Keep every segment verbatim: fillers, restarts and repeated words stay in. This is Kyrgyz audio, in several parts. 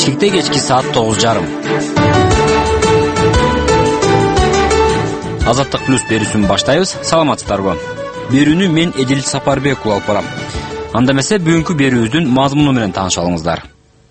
Бишкекте кечки саат тогуз жарым. Азаттык плюс берүүсүн баштайбыз. Саламатсыздарбы? Берүүнү мен Эдил Сапарбек алып барам. Анда эмесе бүгүнкү берүүбүздүн мазмуну менен тааныша алыңыздар.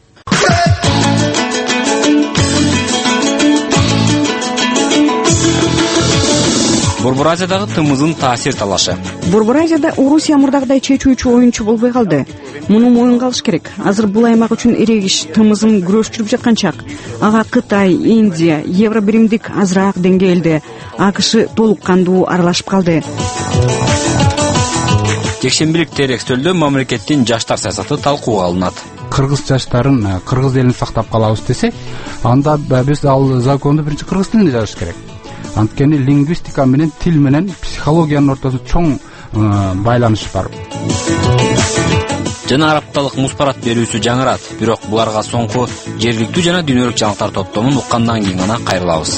Борбор Азиядагы тымыздын таасир талашы. Борбор Азияда Орусия мурдагыдай чечүүчү оюнчу болбой калды. Муну моюнга алыш керек. Азыр бул аймак үчүн эрегиш, тымызым күрөш жүрүп жаткан чак. Ага Кытай, Индия, Евробиримдик азыраак деңгээлде, АКШ толук кандуу аралашып калды. Жекшембилик терекстөлдө мамлекеттин жаштар саясаты талкууга алынат. Кыргыз жаштарын, кыргыз элин сактап калабыз десе, анда биз ал законду биринчи кыргыз тилинде жазыш керек. Анткени лингвистика менен тил менен психологиянын ортосунда чоң байланыш бар. Жана арапталык муспарат берүүсү жаңырат, бирок буларга соңку жергиликтүү жана дүйнөлүк жаңылыктар топтомун уккандан кийин гана кайрылабыз.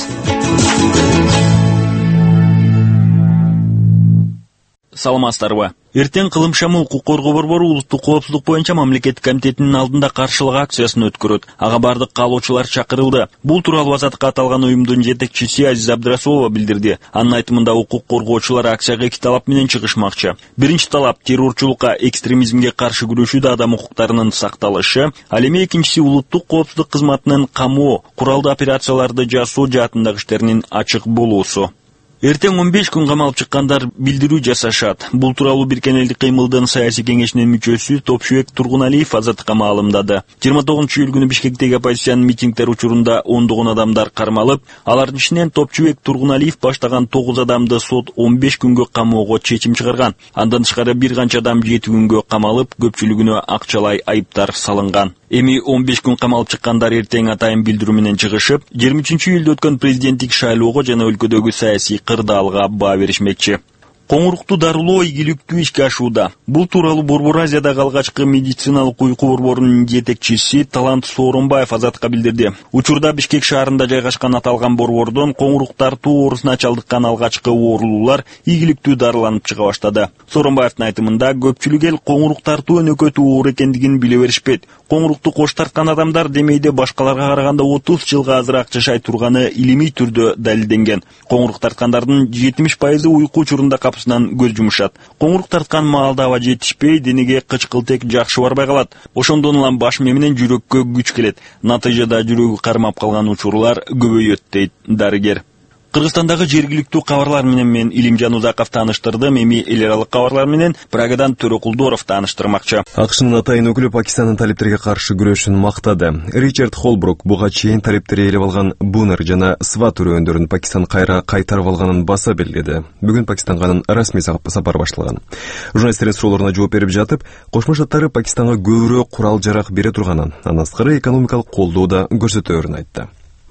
Саламатсыздарбы? Эртең кылым шамы укук коргоо борбору улуттук коопсуздук боюнча мамлекеттик комитетинин алдында каршылык акциясын өткөрөт. Ага бардык каалоочулар чакырылды. Бул тууралуу Азаттыкка аталган уюмдун жетекчиси Азиз Абдрасулова билдирди. Анын айтымында укук коргоочулар акцияга эки талап менен чыгышмакчы. Биринчи талап террорчулукка, экстремизмге каршы күрөшүүдө адам укуктарынын сакталышы, ал эми экинчиси улуттук коопсуздук кызматынын камоо, куралдуу операцияларды жасоо жаатындагы иштеринин ачык болуусу. Эртең он беш күн камалып чыккандар билдирүү жасашат. Бул тууралуу Биркен элдик кыймылдын саясий кеңешинин мүчөсү Топчубек Тургуналиев Азаттыкка маалымдады. жыйырма тогузунчу июль күнү Бишкектеги оппозициянын митингдер учурунда ондогон адамдар кармалып, алардын ичинен Топчубек Тургуналиев баштаган тогуз адамды сот он беш күнгө камоого чечим чыгарган. Андан тышкары бир канча адам жети күнгө камалып, көпчүлүгүнө акчалай айыптар салынган. Эми он беш күн камалып чыккандар эртең атайын билдирүү менен чыгышып, жыйырма үчүнчү июлда өткөн президенттик шайлоого жана өлкөдөгү саясий кырдаалга баа беришмекчи. Коңурукту дарылоо ийгиликтүү ишке ашууда. Бул тууралуу Борбор Азиядагы алгачкы медициналык уйку борборунун жетекчиси Талант Сооронбаев Азаттыкка билдирди. Учурда Бишкек шаарында жайгашкан аталган борбордон коңурук тартуу оорусуна чалдыккан алгачкы оорулуулар ийгиликтүү дарыланып чыга баштады. Сооронбаевдин айтымында көпчүлүк эл коңурук тартуу өнөкөтүү оор экендигин биле беришпейт. Коңурукту кош тарткан адамдар демейде башкаларга караганда отуз жылга азыраак жашай турганы илимий түрдө далилденген. Коңурук тарткандардын жетимиш пайызы уйку учурунда капысынан көз жумушат. Коңурук тарткан маалда аба жетишпей, денеге кычкылтек жакшы барбай калат. Ошондон улам баш мээ менен жүрөккө күч келет. Натыйжада жүрөгү кармап калган учурлар көбөйөт дейт дарыгер. Кыргызстандагы жергиликтүү кабарлар менен мен Илимжан Узаков тааныштырдым. Эми эл аралык кабарлар менен Прагадан Төрөкулдоров тааныштырмакчы. АКШнын атайын өкүлү Пакистандын талептерге каршы күрөшүн мактады. Ричард Холбрук буга чейин талептери ээлеп алган Бунер жана Сват өрөөндөрүн Пакистан кайра кайтарып алганын баса белгиледи. Бүгүн Пакистанга анын расмий сапары башталган. Журналисттердин суроолоруна жооп берип жатып, Кошмо Штаттары Пакистанга көбүрөөк курал-жарак бере турганын, андан сырткары экономикалык колдоо да көрсөтөөрүн айтты.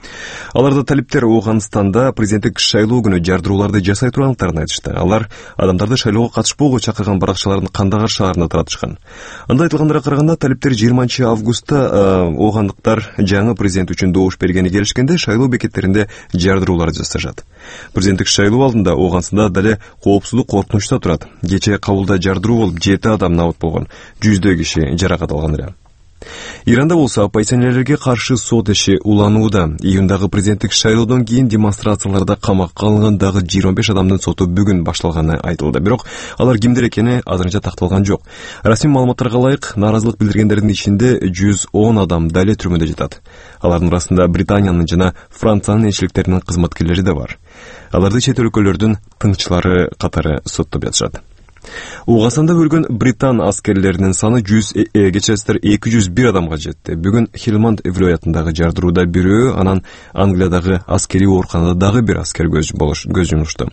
Аларда талиптер Ооганстанда президенттик шайлоо күнү жардырууларды жасай турганлыктарын айтышты. Алар адамдарды шайлоого катышпоого чакырган баракчаларын Кандагар шаарында таратышкан. Анда айтылгандарга караганда талиптер жыйырманчы августта оогандыктар жаңы президент үчүн добуш бергени келишкенде шайлоо бекеттеринде жардыруулар жасашат. Президенттик шайлоо алдында Ооганстанда дале коопсуздук коркунучта турат. Кечээ Кабулда жардыруу болуп жети адам набыт болгон, жүздөй киши жаракат алган эле. Иранда болсо оппозиционерлерге каршы сот иши уланууда. Июндагы президенттик шайлоодон кийин демонстрацияларда камакка алынган дагы жыйырма беш адамдын соту бүгүн башталганы айтылды. Бирок алар кимдер экени азырынча такталган жок. Расмий маалыматтарга ылайык, нааразылык билдиргендердин ичинде жүз он адам дале түрмөдө жатат. Алардын арасында Британиянын жана Франциянын элчиликтеринин кызматкерлери да бар. Аларды чет өлкөлөрдүн тыңчылары катары соттоп жатышат. Ооганстанда өлгөн британ аскерлеринин саны жүз кечесиздер эки жүз бир адамга жетти. Бүгүн Хилманд вилоятындагы жардырууда бирөө, анан Англиядагы аскерий ооруканада дагы бир аскер көз жумушту.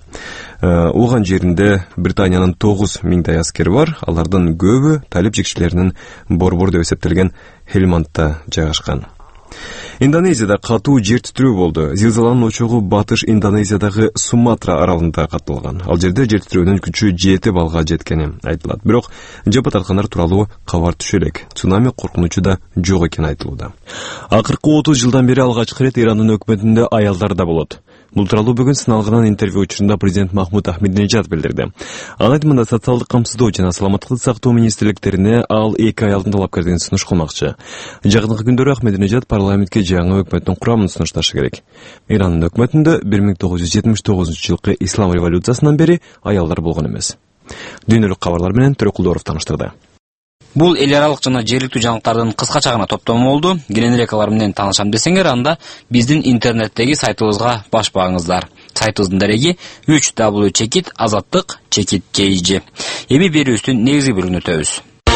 Ооган жеринде Британиянын тогуз миңдей аскери бар. Алардын көбү талип жекчилеринин борбор деп эсептелген Хилмандда жайгашкан. Индонезияда катуу жер титирөө болду. Зилзаланын очогу батыш Индонезиядагы Суматра аралында катталган. Ал жерде жер титирөөнүн күчү жети балга жеткени айтылат. Бирок жапа тарткандар тууралуу кабар түшө элек. Цунами коркунучу да жок экени айтылууда. Акыркы отуз жылдан бери алгачкы ирет Ирандын өкмөтүндө аялдар да болот. Бул тууралуу бүгүн сыналган интервью учурунда президент Махмуд Ахмединежад билдирди. Анын айтымында социалдык камсыздоо жана саламаттыкты сактоо министрликтерине ал эки ай алдын талапкерден сунуш кылмакчы. Жакынкы күндөрү Ахмединежад парламентке жаңы өкмөттүн курамын сунушташы керек. Ирандын өкмөтүндө бир миң тогуз жүз жетимиш тогузунчу жылкы ислам революциясынан бери аялдар болгон эмес. Дүйнөлүк кабарлар менен Төрөкулдоров таныштырды. Бул эл аралык жана жергиликтүү жаңылыктардын кыскача гана топтому болду. Кененирээк алар менен таанышам десеңер, анда биздин интернеттеги сайтыбызга баш багыңыздар. Сайтыбыздын дареги үч дабл чекит азаттык чекит kg. Эми берүүбүздүн негизги бөлүгүнө өтөбүз.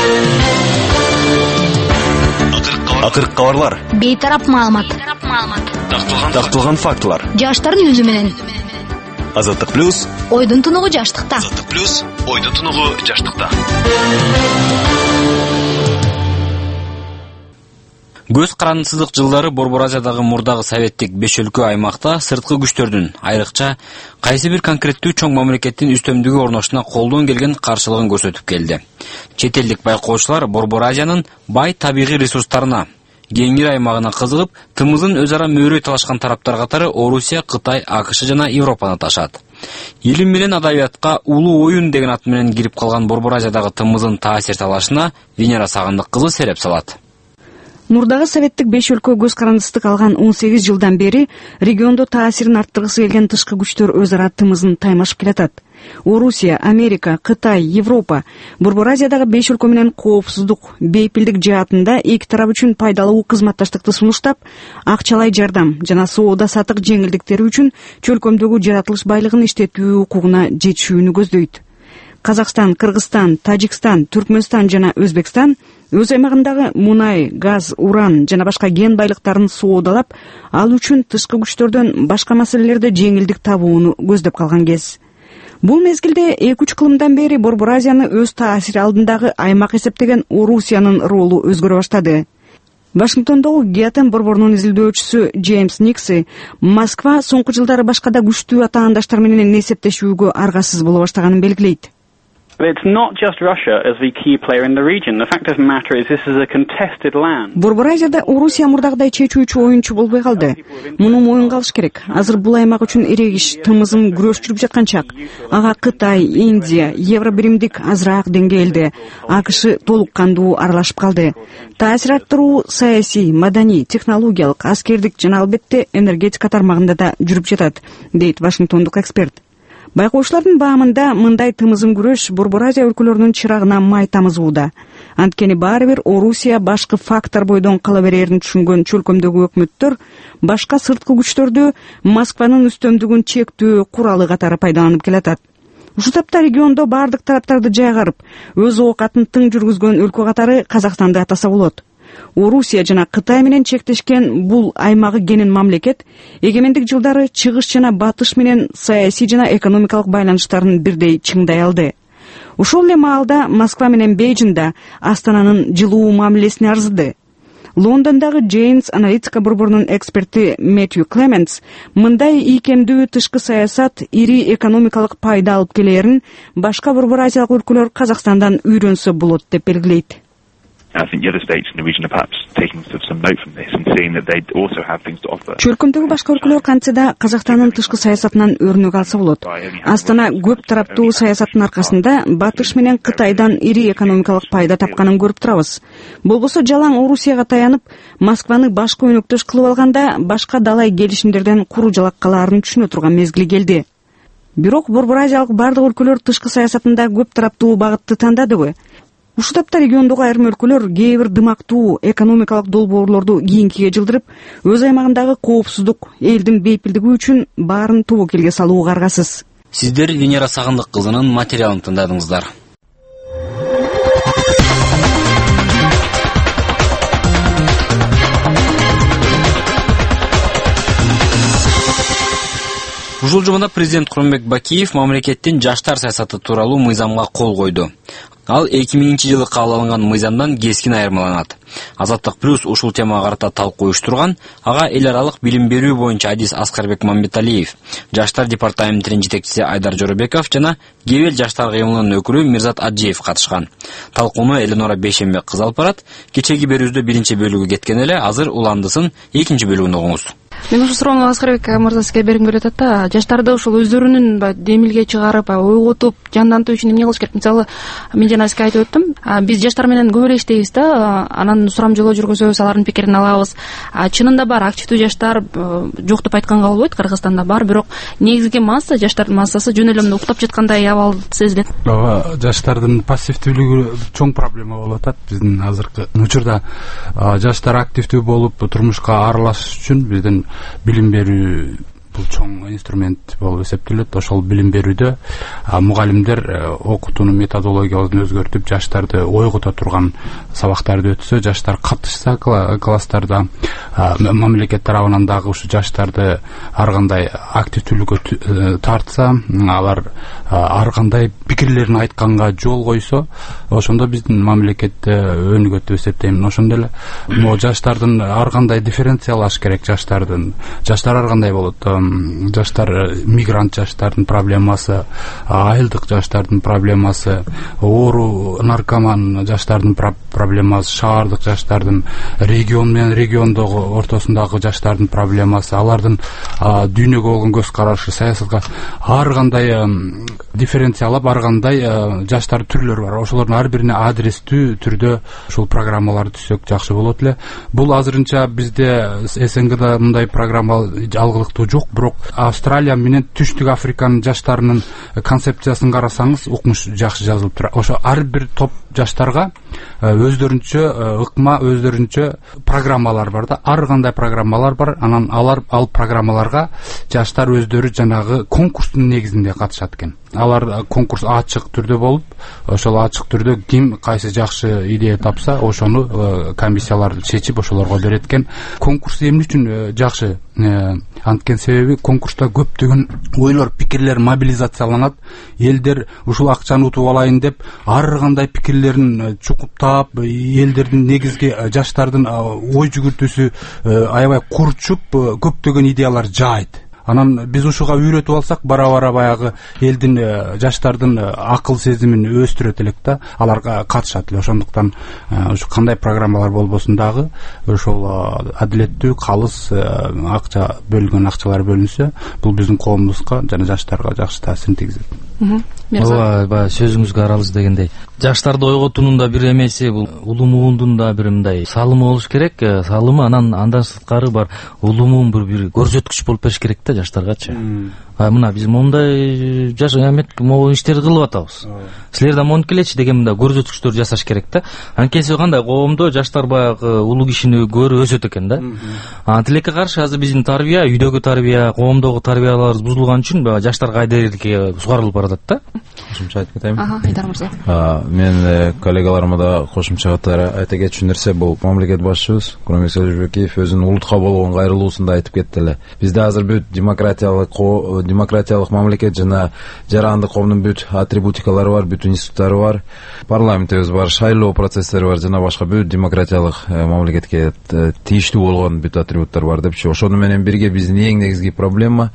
Акыркы кабарлар. Бейтарап маалымат. Такталган фактылар. Жаштардын өзү менен. Азаттык плюс. Ойдун тунугу жаштыкта. Азаттык плюс. Ойдун тунугу жаштыкта. Көз карандысыздык жылдары Борбор Азиядагы мурдагы советтик беш өлкө аймакта сырткы күчтөрдүн, айрыкча кайсы бир конкреттүү чоң мамлекеттин үстөмдүгү орношуна колдон келген каршылыгын көрсөтүп келди. Чет элдик байкоочулар Борбор Азиянын бай табигый ресурстарына, кеңир аймагына кызыгып, тымызын өз ара мөөрөй талашкан тараптар катары Орусия, Кытай, АКШ жана Европаны ташат. Илим менен адабиятка улуу оюн деген ат менен кирип калган Борбор Азиядагы тымызын таасир талашына Венера Сагындык кызы сереп салат. Мурдагы советтик беш өлкө көз карандысыздык алган он сегиз жылдан бери региондо таасирин арттыргысы келген тышкы күчтөр өз ара тымызын таймашып келатат. Орусия, Америка, Кытай, Европа Борбор Азиядагы беш өлкө менен коопсуздук, бейпилдик жаатында эки тарап үчүн пайдалуу кызматташтыкты сунуштап, акчалай жардам жана соода сатык жеңилдиктери үчүн чөлкөмдөгү жаратылыш байлыгын иштетүү укугуна жетишүүнү көздөйт. Казакстан, Кыргызстан, Тажикстан, Түркмөнстан жана Өзбекстан өз аймагындагы мунай, газ, уран жана башка кен байлыктарын соодалап, ал үчүн тышкы күчтөрдөн башка маселелерде жеңилдик табууну көздөп калган кез. Бул мезгилде эки үч кылымдан бери Борбор Азияны өз таасири алдындагы аймак эсептеген Орусиянын ролу өзгөрө баштады. Вашингтондогу Геотен борборунун изилдөөчүсү Джеймс Никси Москва соңку жылдары башкада күчтүү атаандаштар менен эсептешүүгө аргасыз боло баштаганын белгилейт. But it's not just Russia as the key player in the region. The fact of the matter is this is a contested land. Борбор Азияда Орусия мурдагыдай чечүүчү оюнчу болбой калды. Муну моюнга алыш керек. Азыр бул аймак үчүн эрегиш, тымызым күрөш жүрүп жаткан чак. Ага Кытай, Индия, Евробиримдик азыраак деңгээлде, АКШ толук кандуу аралашып калды. Таасир арттыруу саясий, маданий, технологиялык, аскердик жана албетте энергетика тармагында да жүрүп жатат, дейт Вашингтондук эксперт. Байкоочулардын баамында мындай тымызым күрөш Борбор Азия өлкөлөрүнүн чырагына май тамызууда. Анткени баары бир Орусия башкы фактор бойдон кала берерин түшүнгөн чөлкөмдөгү өкмөттөр башка сырткы күчтөрдү Москванын үстөмдүгүн чектөө куралы катары пайдаланып келатат. Ушул тапта региондо бардык тараптарды жайгарып, өз оокатын тың жүргүзгөн өлкө катары Казакстанды атаса болот. Орусия жана Кытай менен чектешкен бул аймагы кенен мамлекет эгемендик жылдары чыгыш жана батыш менен саясий жана экономикалык байланыштарын бирдей чыңдай алды. Ушул эле маалда Москва менен Бейжиңда Астананын жылуу мамилесине арзыды. Лондондогу Джейнс аналитика борборунун эксперти Мэтью Клементс мындай ийкемдүү тышкы саясат ири экономикалык пайда алып келерин башка Борбор Азиялык өлкөлөр Казакстандан үйрөнсө болот деп белгилейт. I think the other states in the region are perhaps taking some note from this and seeing that they also have things to offer. Чөлкөмдөгү башка өлкөлөр кантсе да Казакстандын тышкы саясатынан өрнөк алса болот. Астана көп тараптуу саясаттын аркасында Батыш менен Кытайдан ири экономикалык пайда тапканын көрүп турабыз. Болбосо жалаң Орусияга таянып, Москваны башкы өнөктөш кылып алганда башка далай келишимдерден куру жалак калаарын түшүнө турган мезгили келди. Бирок Борбор Азиялык бардык өлкөлөр тышкы саясатында көп тараптуу багытты тандадыбы? Ушул тапта региондогу айрым өлкөлөр кээ бир дымактуу экономикалык долбоорлорду кийинкиге жылдырып, өз аймагындагы коопсуздук, элдин бейпилдиги үчүн баарын тобокелге салууга аргасыз. Сиздер Венера Сагындык кызынын материалын тыңдадыңыздар. Ушул жумада президент Курманбек Бакиев мамлекеттин жаштар саясаты тууралуу мыйзамга кол койду. Ал эки миңинчи жылы кабыл алынган мыйзамдан кескин айырмаланат. Азаттык плюс ушул темага карата талкуу уюштурган, ага эл аралык билим берүү боюнча адис Аскарбек Мамбеталиев, жаштар департаментинин жетекчиси Айдар Жоробеков жана Кебел жаштар кыймылынын өкүлү Мирзат Аджиев катышкан. Талкууну Эленора Бейшембек кыз алып барат. Кечеги берүүбүздө биринчи бөлүгү кеткен эле, азыр уландысын экинчи бөлүгүн угуңуз. Мен ушул суроону Аскарбек мырза сизге бергим келип атат да, жаштарды ушул өздөрүнүн баягы демилге чыгарып, ойготуп, жандантуу үчүн эмне кылыш керек? Мисалы, мен жана сизге айтып өттүм, биз жаштар менен көп эле иштейбиз да, анан сурамжылоо жүргүзөбүз, алардын пикирин алабыз. Чынында бар активдүү жаштар жок деп айтканга болбойт, Кыргызстанда бар, бирок негизги масса, жаштардын массасы жөн эле мындай уктап жаткандай абал сезилет. Ооба, жаштардын пассивдүүлүгү чоң проблема болуп атат биздин азыркы учурда. Жаштар активдүү болуп турмушка аралашыш үчүн биздин билим берүү бул чоң инструмент болуп эсептелет. Ошол билим берүүдө мугалимдер окутууну методологиябызды өзгөртүп, жаштарды ойгото турган сабактарды өтсө, жаштар катышса класстарда, мамлекет тарабынан дагы ушу жаштарды ар кандай активдүүлүккө тартса, алар ар кандай пикирлерин айтканга жол койсо, ошондо биздин мамлекетте өнүгөт деп эсептейм. Ошондой эле могу жаштардын ар кандай дифференциялаш керек. Жаштардын жаштар ар кандай болот? Жаштар, мигрант жаштардын проблемасы, айылдык жаштардын проблемасы, оору, наркоман жаштардын проблемасы, шаардык жаштардын, регион менен региондогу ортосундагы жаштардын проблемасы, алардын дүйнөгө болгон көз карашы, саясатка ар кандай дифференциялап, ар кандай жаштар түрлөрү бар. Ошолордун ар бирине адрестүү түрдө ушул программаларды түзсөк жакшы болот эле. Бул азырынча бизде СНГда мындай программа алгылыктуу жок. Бирок Австралия менен Түштүк Африканын жаштарынын концепциясын карасаңыз, укмуш жакшы жазылып турат. Ошо ар бир топ жаштарга өздөрүнчө ыкма, өздөрүнчө программалар бар да. Ар кандай программалар бар. Анан алар ал программаларга жаштар өздөрү жанагы конкурстун негизинде катышат экен. Алар конкурс ачык түрдө болуп, ошол ачык түрдө ким кайсы жакшы идея тапса, ошону комиссиялар чечип ошолорго берет экен. Конкурс эмне үчүн жакшы? Анткен себеби конкурста көптөгөн ойлор, пикирлер мобилизацияланат. Элдер ушул акчаны утуп алайын деп ар кандай пикирлерин чукуптап, элдердин негизги жаштардын ой жүгүртүүсү аябай курчуп, көптөгөн идеялар жайт. Анан биз ушуга үйрөтүп алсак, бара-бара баягы элдин, жаштардын акыл сезимин өстүрөт элек да, алар катышат эле. Ошондуктан ушу кандай программалар болбосун дагы ошол адилеттүү, калыс акча бөлүнгөн акчалар бөлүнсө, бул биздин коомубузга жана жаштарга жакшы таасирин тийгизет. Ооба, баягы сөзүңүзгө аралыз дегендей, жаштарды ойготуунун да бир эмеси, бул улумуундун да бир мындай салымы болуш керек. Салымы анан андан сырткары бар улумуун бир бир көрсөткүч болуп бериш керек да жаштаргачы. Мына биз моундай жаш эмет могу иштерди кылып атабыз. Силер да монтип келечи деген мындай көрсөткүчтөр жасаш керек да. Анткени кандай коомдо жаштар баягы улуу кишини көрүп өсөт экен да. Анан тилекке каршы азыр биздин тарбия, үйдөгү тарбия, коомдогу тарбияларыбыз бузулган үчүн баягы жаштар кайдерге сугарылып баратат да. Кошумча айтып кетейин. Ага, Айдар мырза. Мен коллегаларыма да кошумча айта кетчү нерсе, бул мамлекет башчыбыз Курманбек Садырбеков өзүнүн улутка болгон кайрылуусунда айтып кетти эле. Бизде азыр бүт демократиялык демократиялык мамлекет жана жарандык коомдун бүт атрибутикалары бар, бүт институттары бар, парламентибиз бар, шайлоо процесстери бар, жана башка бүт демократиялык мамлекетке тийиштүү болгон бүт атрибуттар бар депчи. Ошону менен бирге биздин эң негизги проблема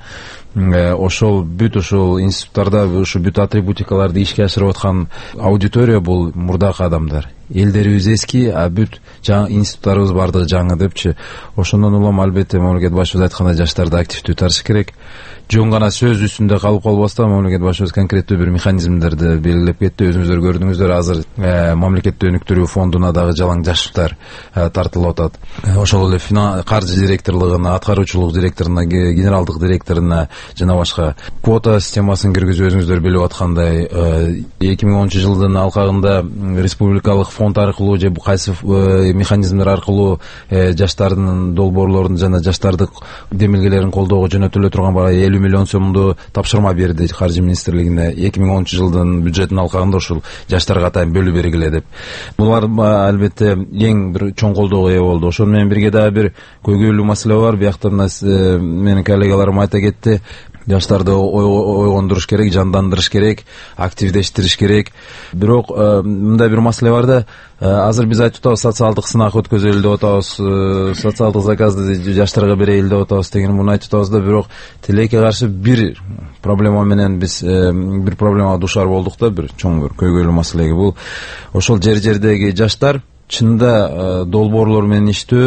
ошол бүт ошол институттарда ушу бүт атрибутикаларды ишке ашырып аткан аудитория бул мурдакы адамдар. Элдерибиз эски, а бүт жаңы институттарыбыз бардыгы жаңы депчи. Ошондон улам албетте мамлекет башчыбыз айткандай жаштарды активдүү тартыш керек. Жөн гана сөз үстүндө калып калбастан мамлекет башчыбыз конкреттүү бир механизмдерди белгилеп кетти. Өзүңүздөр көрдүңүздөр, азыр мамлекеттик өнүктүрүү фондуна дагы жалаң жаштар тартылып атат. Ошол эле каржы директорлугуна, аткаруучулук директоруна, генералдык директоруна жана башка квота системасын киргизүү, өзүңүздөр билип аткандай эки миң онунчу жылдын алкагында республикалык фонд аркылуу же кайсы механизмдер аркылуу жаштардын долбоорлорун жана жаштардык демилгелерин колдоого жөнөтүлө турган бара элүү миллион сомду тапшырма берди каржы министрлигине эки миң онунчу жылдын бюджетинин алкагында ушул жаштарга атайын бөлүп бергиле деп. Булар албетте эң бир чоң колдоого ээ болду. Ошону менен бирге дагы бир көйгөйлүү маселе бар. Биякта менин коллегаларым айта кетти. Жаштарды ойгондуруш керек, жандандырыш керек, активдештириш керек. Бирок мындай бир маселе бар да, азыр биз айтып атабыз, социалдык сынак өткөзөлү деп атабыз, социалдык заказды жаштарга берели деп атабыз деген муну айтып атабыз да, бирок тилекке каршы бир проблема менен биз бир проблемага душар болдук да, бир чоң бир көйгөйлүү маселеге. Бул ошол жер жердеги жаштар чында долбоорлор менен иштөө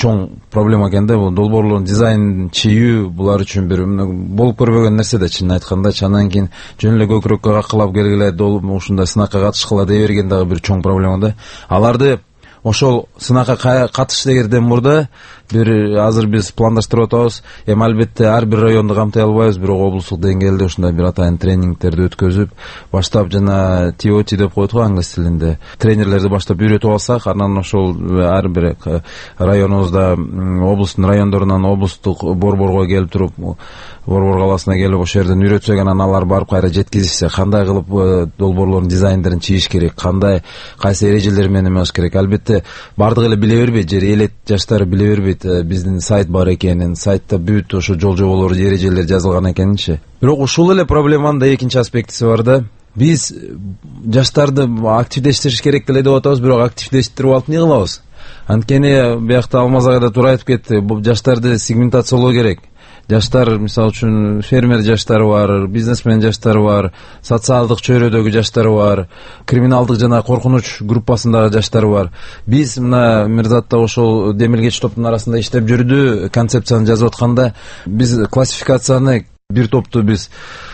чоң проблема экен да. Бул долбоорлордун дизайнын чийүү булар үчүн бир болуп көрбөгөн нерсе да, чынын айтканда. Андан кийин жөн эле көкүрөккө какылап келгиле, ушундай сынакка катышкыла дей берген дагы бир чоң проблема да. Аларды ошол сынакка катыш дегенден мурда бир азыр биз пландаштырып атабыз. Эми албетте ар бир районду камтай албайбыз, бирок облустук деңгээлде ушундай бир атайын тренингтерди өткөзүп, баштап жана ти о ти деп коет го англис тилинде. Тренерлерди баштап үйрөтүп алсак, анан ошол ар бир районубузда, облустун райондорунан облустук борборго келип туруп, Борбор каласына келип ошол жерден үйрөтсөк, анан алар барып кайра жеткизишсе, кандай кылып долбоорлордун дизайндерин чийиш керек, кандай кайсы эрежелер менен эмес керек. Албетте бардыгы эле биле бербейт, жер элет жаштары биле бербейт. Биздин сайт бар экенин, сайтта бүт ошо жол жоболор, эрежелер жазылган экенинчи. Бирок ушул эле проблеманын да экинчи аспектиси бар да. Биз жаштарды активдештириш керек деле деп атабыз, бирок активдештирип алып эмне кылабыз? Анткени биякта Алмаз ага да туура айтып кетти, бул жаштарды сегментациялоо керек. Жаштар, мисалы үчүн, фермер жаштары бар, бизнесмен жаштары бар, социалдык чөйрөдөгү жаштары бар, криминалдык жана коркунуч группасындагы жаштары бар. Биз мына Мирзатта ошол демилгеч топтун арасында иштеп жүрдү, концепцияны жазып атканда, биз классификацияны, бир топту биз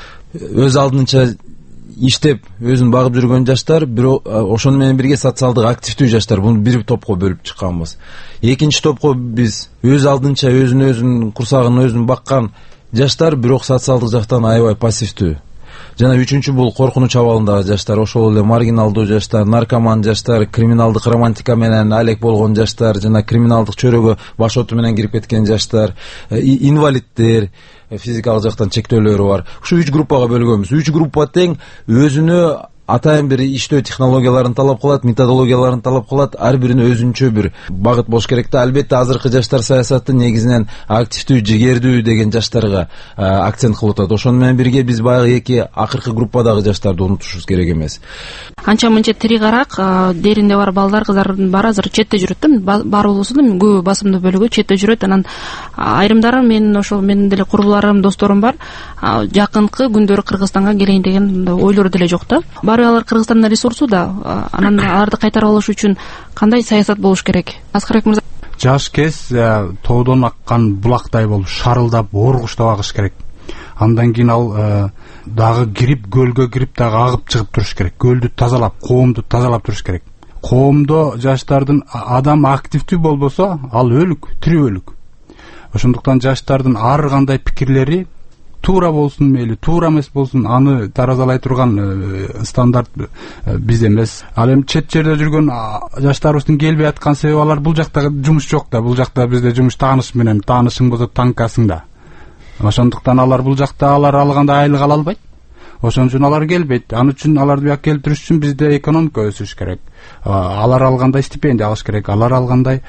өз алдынча иштеп, өзүн багып жүргөн жаштар, бирок ошону менен бирге социалдык активдүү жаштар, буну бир топко бөлүп чыкканбыз. Экинчи топко биз өз алдынча өзүн өзүн курсагын өзүн баккан жаштар, бирок социалдык жактан аябай пассивдүү. Жана үчүнчү бул коркунуч абалындагы жаштар, ошол эле маргиналдуу жаштар, наркоман жаштар, криминалдык романтика менен алек болгон жаштар, жана криминалдык чөйрөгө баш оту менен кирип кеткен жаштар, инвалиддер, физикалык жактан чектөөлөрү бар. Ушу үч группага бөлгөнбүз. Үч группа тең өзүнө атайын бир иштөө технологияларын талап кылат, методологияларын талап кылат, ар бирине өзүнчө бир багыт болуш керек да. Албетте азыркы жаштар саясаты негизинен активдүү, жигердүү деген жаштарга акцент кылып атат. Ошону менен бирге биз баягы эки акыркы группадагы жаштарды унутушубуз керек эмес. Анча мынча тири карак, деринде бар балдар, кыздардын баары азыр четте жүрөт да. Бар болсо да көбү басымдуу бөлүгү четте жүрөт. Анан айрымдары, менин ошол менин деле курбуларым, досторум бар. Жакынкы күндөрү Кыргызстанга келейин деген ойлору деле жок да. Алар Кыргызстандын ресурсу да, анан аларды кайтарып алыш үчүн кандай саясат болуш керек? Аскарбек мырза. Жаш кез тоодон аккан булактай болуп шарылдап, оргуштап агыш керек. Андан кийин ал дагы кирип, көлгө кирип дагы агып чыгып туруш керек. Көлдү тазалап, коомду тазалап туруш керек. Коомдо жаштардын адам активдүү болбосо, ал өлүк, тирүү өлүк. Ошондуктан жаштардын ар кандай пикирлери туура болсун мейли, туура эмес болсун, аны таразалай турган стандарт биз эмес. Ал эми чет жерде жүргөн жаштарыбыздын келбей аткан себеби, алар бул жакта жумуш жок да. Бул жакта бизде жумуш тааныш менен, таанышың болсо таңкасың да. Ошондуктан алар бул жакта алар алгандай айлык ала албайт. Ошон үчүн алар келбейт. Аны үчүн аларды бияка келтириш үчүн бизде экономика өсүш керек. Алар алгандай стипендия алыш керек. Алар алгандай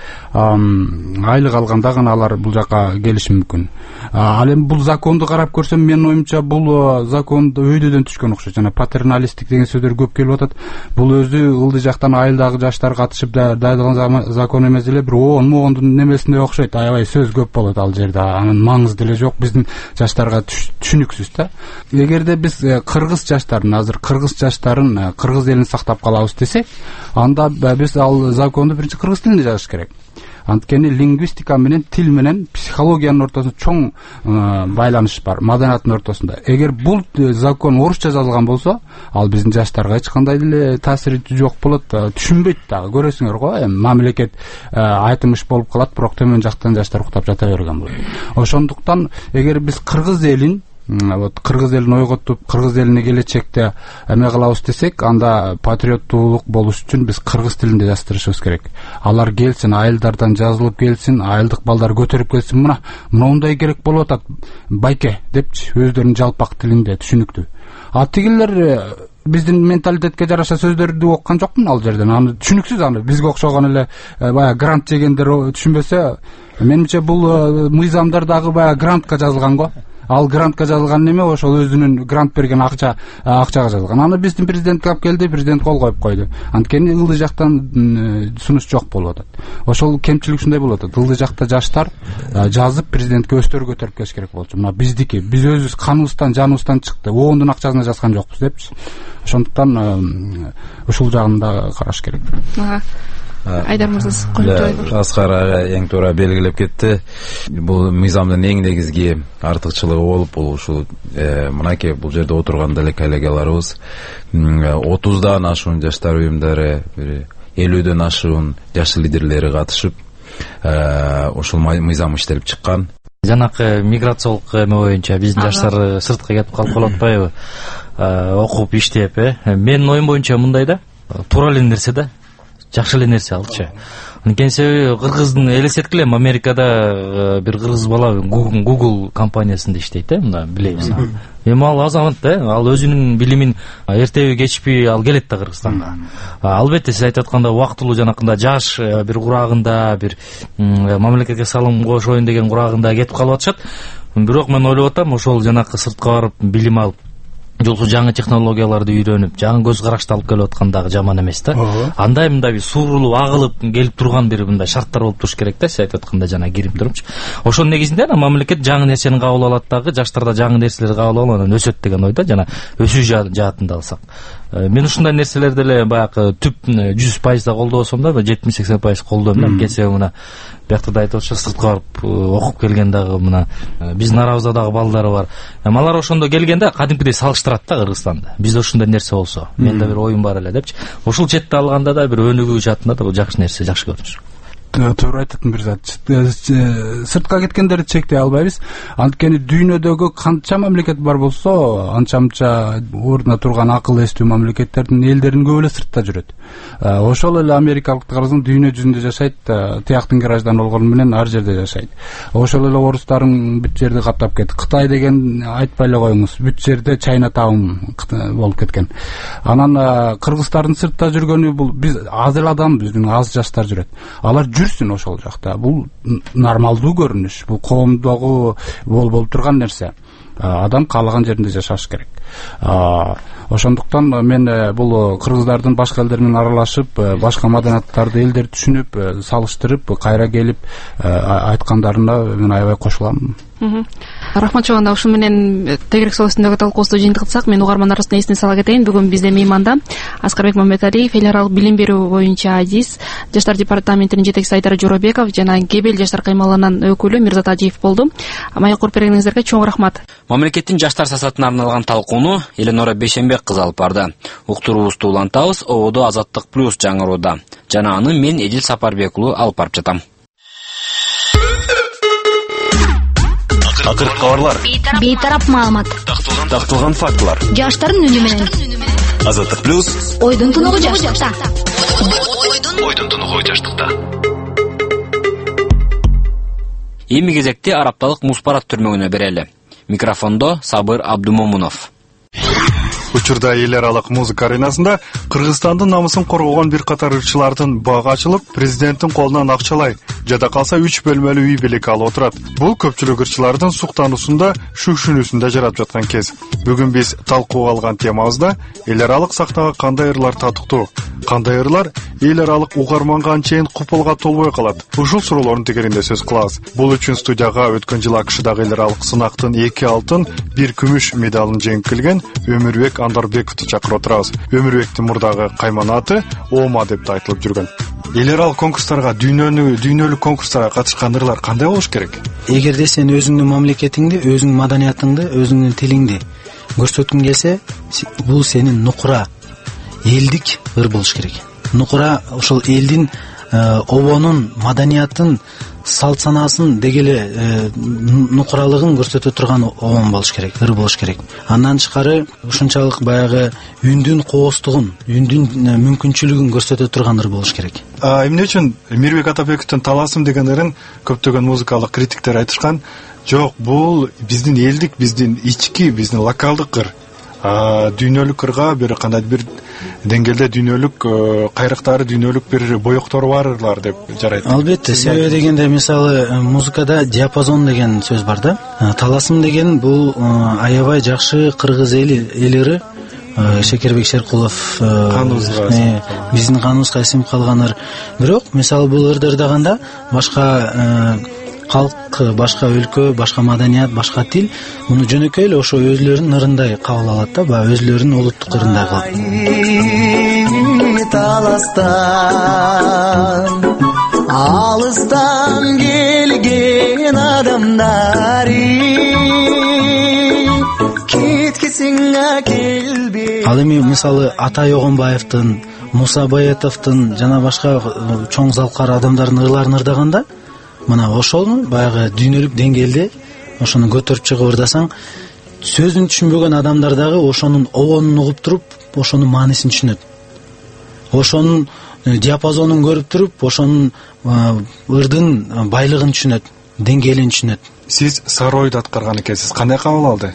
айлык алганда гана алар бул жака келиши мүмкүн. Ал эми бул законду карап көрсөм, менин оюмча бул законду өйдөдөн түшкөн окшойт. Жана патерналисттик деген сөздөр көп келип атат. Бул өзү ылдый жактан айылдагы жаштар катышып дайындалган закон эмес эле, бир он могондун немесине окшойт. Аябай сөз көп болот ал жерде. Анын маңызы деле жок, биздин жаштарга түшүнүксүз да. Эгерде биз кыргыз жаштарын, азыр кыргыз жаштарын, кыргыз элин сактап калабыз десек, анда биз ал законду биринчи кыргыз тилинде жазыш керек. Анткени лингвистика менен, тил менен психологиянын ортосунда чоң байланыш бар, маданияттын ортосунда. Эгер бул закон орусча жазылган болсо, ал биздин жаштарга эч кандай деле таасири жок болот, түшүнбөйт дагы. Көрөсүңөр го, эми мамлекет айтымыш болуп калат, бирок төмөн жактан жаштар уктап жата берген болот. Ошондуктан эгер биз кыргыз элин вот кыргыз элин ойготуп, кыргыз элине келечекте эме кылабыз десек, анда патриоттуулук болуш үчүн биз кыргыз тилинде жаздырышыбыз керек. Алар келсин, айылдардан жазылып келсин, айылдык балдар көтөрүп келсин, мына моундай керек болуп атат, байке депчи, өздөрүнүн жалпак тилинде түшүнүктүү. А тигилер биздин менталитетке жараша сөздөрдү оккан жокмун ал жерден. Аны түшүнүксүз, аны бизге окшогон эле баягы грант жегендер түшүнбөсө, менимче бул мыйзамдар дагы баягы грантка жазылган го. Ал грантка жазылган неме ошол өзүнүн грант берген акча акчага жазылган. Аны биздин президент кап келди, президент кол коюп койду. Анткени ылдый жактан сунуш жок болуп атат. Ошол кемчилик ушундай болуп атат. Ылдый жакта жаштар жазып президентке өстөр көтөрүп келиш керек болчу. Мына биздики, биз өзүбүз каныбыздан, жаныбыздан чыкты, оондун акчасына жазган жокпуз депчи. Ошондуктан ушул жагын да караш керек. Айдар мырза Аскар ага эң туура белгилеп кетти. Бул мыйзамдын эң негизги артыкчылыгы болуп, бул ушул мынакей бул жерде отурган эле коллегаларыбыз отуздан ашуун жаштар уюмдары, элүүдөн ашуун жаш лидерлери катышып ушул мыйзам иштелип чыккан. Жанакы миграциялык эме боюнча биздин жаштар сыртка кетип калып калып атпайбы? Окуп иштеп, э. Менин оюм боюнча мындай да, туура эле нерсе да. Жакшы эле нерсе алчы. Анткени себеби кыргыздын элестеткиле Америкада бир кыргыз бала Google компаниясында иштейт, э, мында билебиз. Эми ал азамат да, ал өзүнүн билимин эртеби кечпи ал келет да Кыргызстанга. Албетте сиз айтып атканда убактылуу жанакында жаш бир курагында бир мамлекетке салым кошоюн деген курагында кетип калып атышат. Бирок мен ойлоп атам, ошол жанакы сыртка барып билим алып, жолку жаңы технологияларды үйрөнүп, жаңы көз карашты алып келип аткандагы жаман эмес да. Андай мындай бир суурулуп агылып келип турган бир мындай шарттар болуп туруш керек да, сиз айтып атканда жана кирип турупчу. Ошонун негизинде мамлекет жаңы нерсени кабыл алат дагы, жаштарда жаңы нерселерди кабыл алып анан өсөт деген ойда, жана өсүү жаатында алсак. Мен ушундай нерселерди эле баягы түп жүз пайызда колдобосом да, жетимиш сексен пайыз колдойм да. Кесе мына биякта да айтып атышат, сыртка барып окуп келген дагы мына биздин арабыздагы балдары бар. Алар ошондо келгенде кадимкидей салыштырат да Кыргызстанды. Бизде ушундай нерсе болсо, менде бир оюм бар эле депчи. Ушул четте алганда да бир өнүгүү жаатында да бул жакшы нерсе, жакшы көрүнүш. Туура айтатын бир зат. Сыртка кеткендерди чектей албайбыз. Анткени дүйнөдөгү канча мамлекет бар болсо, анча-мынча ордуна турган акыл эстүү мамлекеттердин элдерин көп эле сыртта жүрөт. Ошол эле америкалыктарыбыздын дүйнө жүзүндө жашайт, тияктын граждан болгону менен ар жерде жашайт. Ошол эле орустардын бүт жерди каптап кетти. Кытай деген айтпай эле коюңуз, бүт жерде Чайна таун болуп кеткен. Анан кыргыздардын сыртта жүргөнү бул биз аз эле адам, биздин аз жаштар жүрөт. Алар жүрсүн ошол жакта. Бул нормалдуу көрүнүш. Бул коомдогу болуп турган нерсе. Адам каалаган жеринде жашаш керек. Ошондуктан мен бул кыргыздардын башка элдер менен аралашып, башка маданияттарды элдер түшүнүп, салыштырып, кайра келип айткандарына мен аябай кошулам. Рахмат чоганда ушу менен тегерек сол үстүндөгү талкуубузду жыйынтыксак, мен угарман арасында эсине сала кетейин. Бүгүн бизде мейманда Аскарбек Мамбеталиев, эл аралык билим берүү боюнча адис, жаштар департаментинин жетекчиси Айдар Жоробеков жана Кебел жаштар каймалынын өкүлү Мирзат Ажиев болду. Маек уруп бергениңиздерге чоң рахмат. Мамлекеттин жаштар саясатына арналган талкууну Эленора Бейшенбек кызы алып барды. Уктуруубузду улантабыз, ободо Азаттык плюс жаңырууда. Жана аны мен Эдил Сапарбек уулу алып барып жатам. Акыркы кабарлар, бейтарап маалымат, такталган фактылар, жаштардын үнү менен. Азаттык плюс Ойдун тунугу жаштыкта. Ойдун тунугу жаштыкта. Эми кезекте Арапталык Муспарат түрмөгүнө берели. Микрофондо Сабыр Абдумомунов. Учурда эл аралык музыка аренасында Кыргызстандын намысын коргогон бир катар ырчылардын багы ачылып, президенттин колунан акчалай, жада калса үч бөлмөлүү үй белек алып отурат. Бул көпчүлүк ырчылардын суктануусунда, шүкшүнүүсүндө жарап жаткан кез. Бүгүн биз талкууга алган темабызда эл аралык сахнага кандай ырлар татыктуу, кандай ырлар эл аралык угарманга анчейин куполго толбой калат. Ушул суроолордун тегеринде сөз кылабыз. Бул үчүн студияга өткөн жылы АКШдагы эл аралык сынактын эки алтын, бир күмүш медалын жеңип келген Өмүрбек Андарбековду чакырып отурабыз. Өмүрбектин мурдагы кайманаты Ома деп да айтылып жүргөн. Эл аралык конкурстарга, дүйнөнү, дүйнөлүк конкурстарга катышкан ырлар кандай болуш керек? Эгерде сен өзүңдүн мамлекетиңди, өзүңдүн маданиятыңды, өзүңдүн тилиңди көрсөткүң келсе, бул сенин нукура, элдик ыр болуш керек. Нукура ошол элдин, обонун, маданиятын, салт санаасын дегеле нукуралыгын көрсөтө турган обон болуш керек, ыр болуш керек. Андан тышкары ушунчалык баягы үндүн кооздугун, үндүн мүмкүнчүлүгүн көрсөтө турган ыр болуш керек. Эмне үчүн Мирбек Атабековдун Таласым деген ырын көптөгөн музыкалык критиктер айтышкан? Жок, бул биздин элдик, биздин ички, биздин локалдык ыр. Дүйнөлүк ырга бир кандай бир деңгээлде дүйнөлүк кайрактары, дүйнөлүк бир боектору бар ырлар деп жарайт. Албетте, себеби дегенде мисалы музыкада диапазон деген сөз бар да. Таласым деген бул аябай жакшы кыргыз эли ыры. Шекербек Шеркулов биздин каныбызга сиңип калган ыр. Бирок мисалы бул ырды ырдаганда башка калк, башка өлкө, башка маданият, башка тил муну жөнөкөй эле ошо өзлөрүнүн ырындай кабыл алат да, баягы өзлөрүнүн улуттук ырындай кылып. таластан алыстан келген адамдары кеткесиңе келбей. Ал эми мисалы Атай Огонбаевдин, Муса Баятовдун жана башка чоң залкар адамдардын ырларын ырдаганда мына ошону баягы дүйнөлүк деңгээлде ошону көтөрүп чыгып ырдасаң, сөзүн түшүнбөгөн адамдар дагы ошонун обонун угуп туруп, ошонун маанисин түшүнөт. Ошонун диапазонун көрүп туруп, ошонун ырдын байлыгын түшүнөт, деңгээлин түшүнөт. Сиз Саройду аткарган экенсиз. Кандай кабыл алды?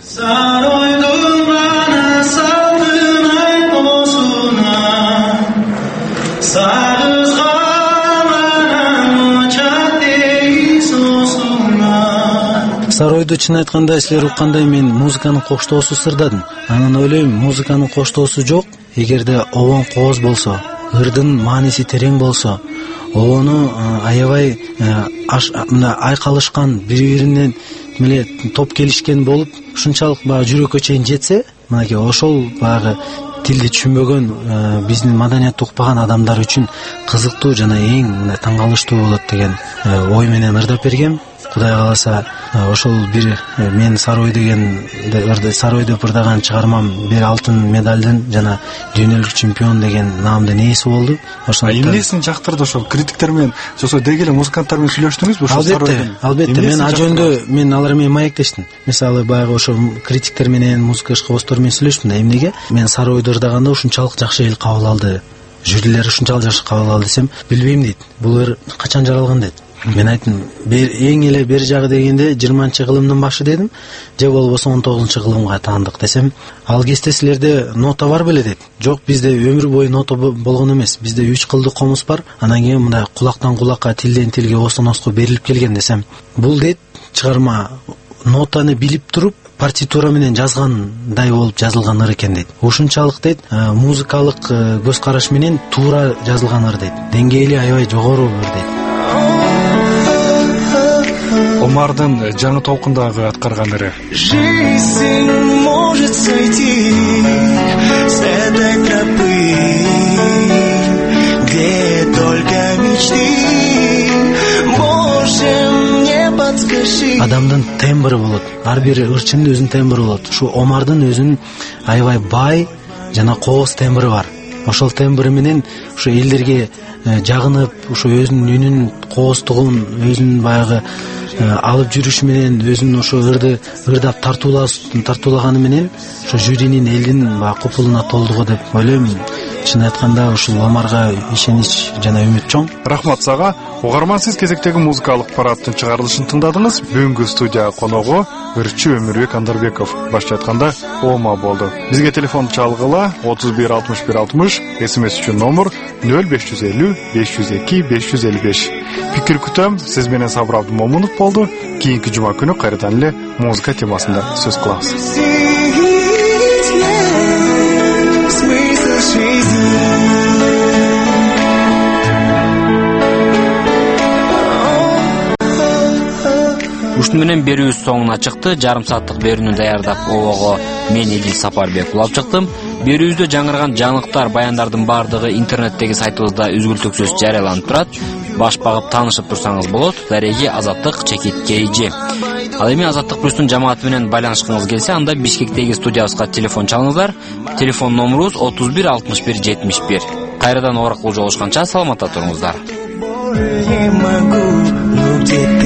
Саройду чын айтканда силер уккандай мен музыканын коштоосу сырдадым. Анан ойлойм, музыканын коштоосу жок. Эгерде обон кооз болсо, ырдын мааниси терең болсо, обону аябай мына айкалышкан, бири-биринен меле топ келишкен болуп, ушунчалык баягы жүрөккө чейин жетсе, мынакей ошол баягы тилди түшүнбөгөн, биздин маданиятты укпаган адамдар үчүн кызыктуу жана эң мындай таң калыштуу болот деген ой менен ырдап бергем. Кудай кааласа, ошол бир мен Сарой деген Сарой деп ырдаган чыгармам бир алтын медалдын жана дүйнөлүк чемпион деген наамдын ээси болду. Ошо эмнесин жактырды? Ошол критиктер менен, жоксо деги эле музыканттар менен сүйлөштүңүзбү? Албетте, албетте. Мен а жөнүндө мен алар менен маектештим. Мисалы баягы ошо критиктер менен, музыка ишкыбозтор менен сүйлөштүм да. Эмнеге? Мен Саройду ырдаганда ушунчалык жакшы эл кабыл алды, жюрилер ушунчалык жакшы кабыл алды десем, билбейм дейт. Бул ыр качан жаралган дейт. Мен айттым, эң эле бери жагы дегенде жыйырманчы кылымдын башы дедим, же болбосо он тогузунчу кылымга таандык десем, ал кезде силерде нота бар беле дейт. Жок, бизде өмүр бою нота болгон эмес. Бизде үч кылдык комуз бар. Анан кийин мындай кулактан кулакка, тилден тилге, остон оско берилип келген десем. Бул дейт чыгарма нотаны билип туруп, партитура менен жазгандай болуп жазылган ыр экен дейт. Ушунчалык дейт, музыкалык көз караш менен туура жазылган ыр дейт. Деңгээли аябай жогору ыр дейт. Омардын жаңы толкундагы аткарган ыры. Жизнь может сойти с этой тропы, где только мечты, Боже, мне подскажи. Адамдын тембры болот. Ар бир ырчынын өзүнүн тембры болот. Ушу Омардын өзүнүн аябай бай жана кооз тембры бар. Ошол тембры менен ушу элдерге жагынып, ушу өзүнүн үнүн кооздугун, өзүнүн баягы алып жүрүш менен, өзүнүн ошо ырды ырдап тартуулаганы менен ошо жюринин, элдин баягы купулуна толдугу деп ойлойм. Чын айтканда ушул Омарга ишенич жана үмүт чоң. Рахмат сага. Угарман, сиз кезектеги музыкалык парадтын чыгарылышын тыңдадыңыз. Бүгүнкү студия коногу ырчы Өмүрбек Андарбеков, башча айтканда Ома болду. Бизге телефон чалгыла отуз бир алтымыш бир алтымыш, смс үчүн номер нөл беш жүз элүү беш жүз эки беш жүз элүү беш. Пикир күтөм. Сиз менен Сабыр Абдымомунов болду. Кийинки жума күнү кайрадан эле музыка темасында сөз кылабыз. Ушун менен берүүбүз соңуна чыкты. Жарым сааттык берүүнү даярдап обого мен Эдил Сапарбеков алып чыктым. Берүүбүздө жаңырган жаңылыктар, баяндардын бардыгы интернеттеги сайтыбызда үзгүлтүксүз жарыяланып турат. Баш багып таанышып турсаңыз болот. Дареги Азаттык чекит кейжи. Ал эми Азаттык плюстун жамааты менен байланышкыңыз келсе, анда Бишкектеги студиябызга телефон чалыңыздар. Телефон номерубуз отуз бир алтымыш бир жетимиш бир. Кайрадан оракыл жолугушканча саламатта туруңуздар.